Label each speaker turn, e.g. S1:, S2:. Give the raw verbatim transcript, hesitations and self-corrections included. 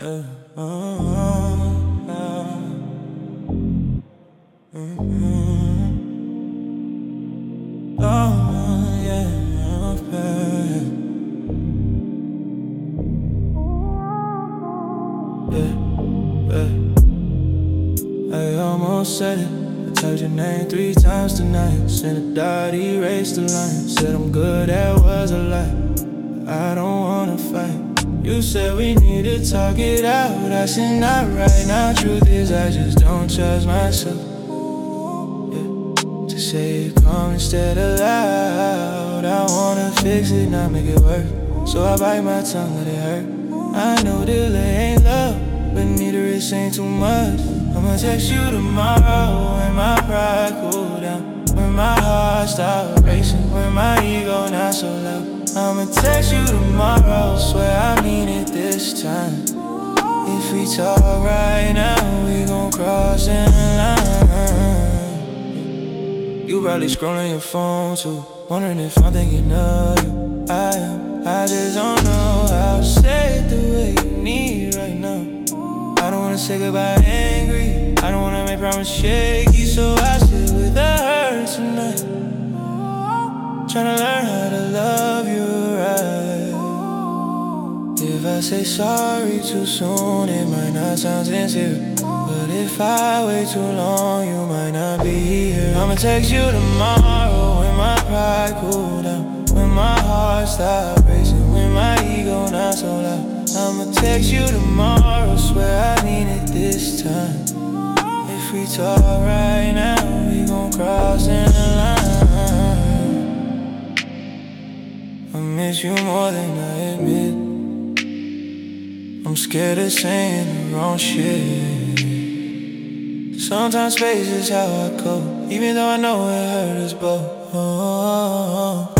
S1: Uh, uh, uh, mm-hmm. Oh, yeah, okay. Yeah, yeah. I almost said it. I told your name three times tonight. Sent a dot, erased the line. Said I'm good, that was a lie. I don't wanna fight. You said we need to talk it out. I said not right now. Truth is I just don't trust myself. Yeah. To say it calm instead of loud. I wanna fix it, not make it work. So I bite my tongue, let it hurt. I know delay ain't love, but neither is ain't too much. I'ma text you tomorrow when my pride cool down, when my heart stop racing, when my ego not so loud. I'ma text you tomorrow, swear I mean it this time. If we talk right now, we gon' cross the line. You probably scrolling your phone too, wondering if I'm thinking of you. I am, I just don't know how to say it the way you need right now. I don't wanna say goodbye angry, I don't wanna make promises shaky, so I sit with the hurt tonight, tryna learn how to love you right. If I say sorry too soon, it might not sound sincere, but if I wait too long, you might not be here. I'ma text you tomorrow when my pride cool down, when my heart stop racing, when my ego not so loud. I'ma text you tomorrow, swear I mean it this time. If we talk right now, we gon' cross the line. I miss you more than I admit. I'm scared of saying the wrong shit. Sometimes space is how I go, even though I know it hurt us both. Oh, oh, oh.